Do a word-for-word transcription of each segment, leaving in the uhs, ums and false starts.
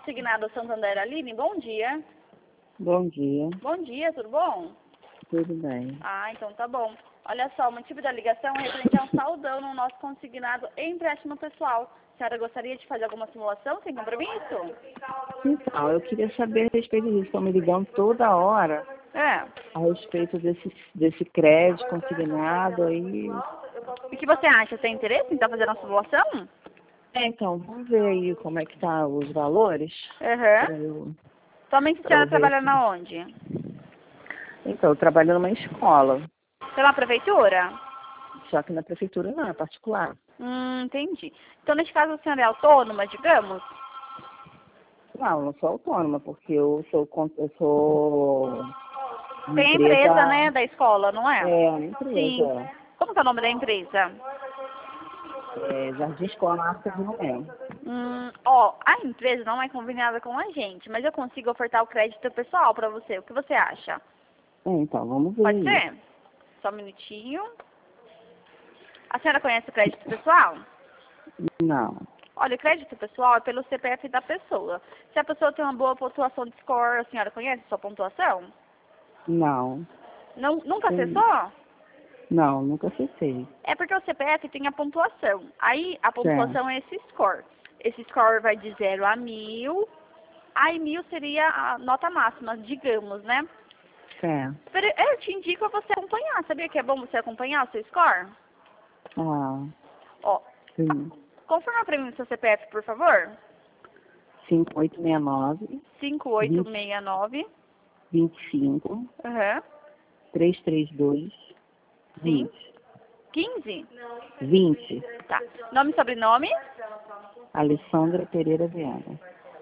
Consignado Santander, Aline, bom dia. Bom dia. Bom dia, tudo bom? Tudo bem. Ah, então tá bom. Olha só, o motivo da ligação é referente a um saldão no nosso consignado empréstimo pessoal. A senhora gostaria de fazer alguma simulação sem compromisso? Então, eu queria saber a respeito disso. Estão me ligando toda hora É. a respeito desse, desse crédito consignado aí. E o que você acha? Tem interesse em estar fazendo uma simulação? É, então, vamos ver aí como é que tá os valores. Aham. Pra eu, Somente a pra senhora eu ver trabalha aqui. na onde? Então, eu trabalho numa escola, Pela prefeitura? só que na prefeitura não, é particular. Hum, entendi. Então, nesse caso, a senhora é autônoma, digamos? Não, eu não sou autônoma, porque eu sou, con- eu sou uma Tem a empresa, empresa, né, da escola, não é? é, uma empresa, Sim. Como que é o nome da empresa? é, Jardim Escola Marca de Noé. Hum, ó, a empresa não é conveniada com a gente, mas eu consigo ofertar o crédito pessoal para você. O que você acha? É, então, vamos ver Pode aí. ser? Só um minutinho. A senhora conhece o crédito pessoal? Não, Olha, o crédito pessoal é pelo C P F da pessoa. Se a pessoa tem uma boa pontuação de score, a senhora conhece a sua pontuação? não, Não, nunca sei. acessou? Não, nunca acessei. É porque o C P F tem a pontuação. Aí a Certo. pontuação é esse score. Esse score vai de zero a mil. Aí mil seria a nota máxima, digamos, né? Certo. Pero eu te indico a você acompanhar. Sabia que é bom você acompanhar o seu score? Ah, Ó, sim. confirma pra mim o seu C P F, por favor. cinco oito seis nove, cinco oito seis nove. vinte e cinco, Aham. trezentos e trinta e dois, Sim. vinte. quinze? vinte. Tá. Nome e sobrenome? Alessandra Pereira Viana.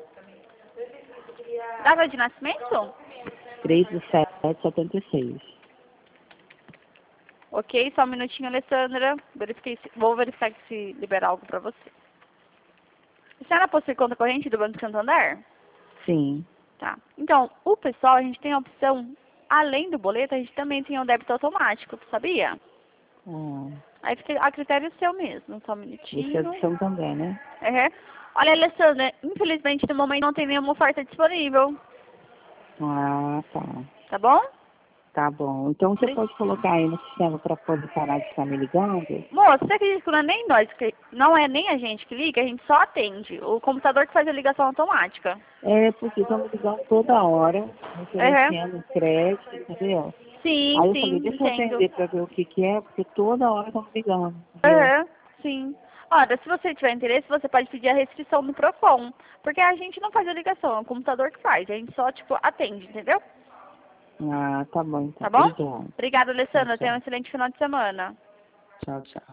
Data de nascimento? três de sete de setenta e seis. Ok, só um minutinho, Alessandra. Verifiquei se- vou verificar se liberar algo pra você. A senhora possui conta corrente do Banco Santander? Sim. Tá. Então, o pessoal, a gente tem a opção, além do boleto, a gente também tem o débito automático, sabia? Ah, Aí fica a critério seu mesmo, só um você é minutinho. do São também, né? Uhum. Olha, Alessandra, infelizmente no momento não tem nenhuma oferta disponível, Ah, tá. tá bom? Tá bom. Então você Sim. pode colocar aí no sistema para poder parar de estar me ligando? Moço, você acredita que não é nem nós, que não é nem a gente que liga, a gente só atende. O computador que faz a ligação automática. É, porque estão me ligando toda hora, me Uhum. oferecendo crédito, entendeu? Sim, Aí eu falei, sim, deixa eu entendo. atender para ver o que que é, porque toda hora estão me ligando, entendeu? Uhum, sim. Olha, se você tiver interesse, você pode pedir a restrição no Procon. Porque a gente não faz a ligação, é o computador que faz. A gente só, tipo, atende, entendeu? Ah, tá bom então. Tá bom? Obrigado. Obrigada, Tchau, Alessandra. Tenha um tchau. excelente final de semana. Tchau, tchau.